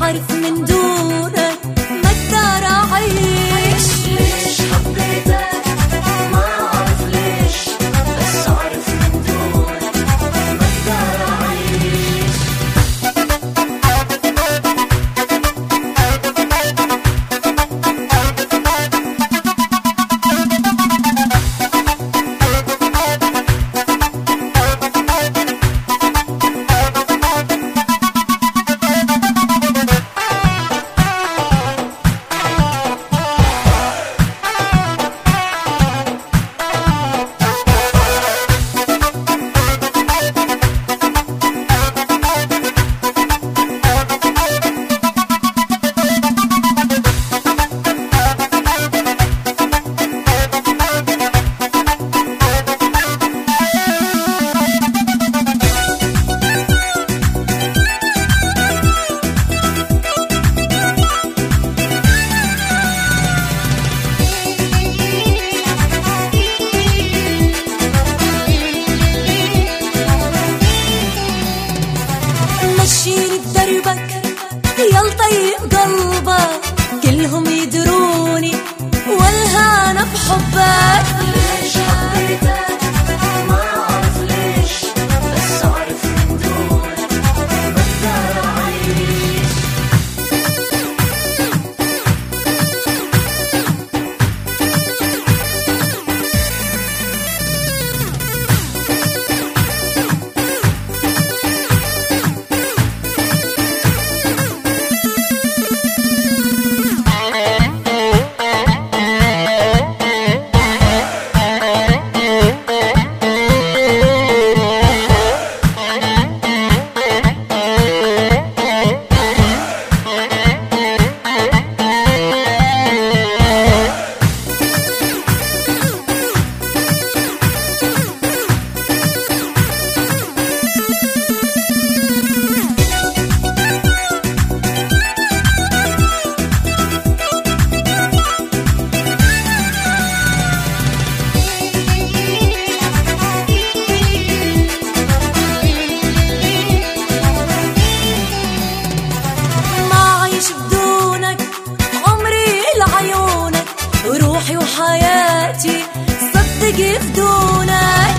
عارف من دونك ما اقدر اعيش. ليش حبيتك ما اعرف ليش، بس اعرف من دونك ما اقدر اعيش. مشيني بدربك يا لطيب قلبك، كلهم يدروني والهانا بحبك. ليش حبيتك ما اعرف ليش، بس اعرف من دونك ما اقدر اعيش. روحي وحياتي صدقي بدونك.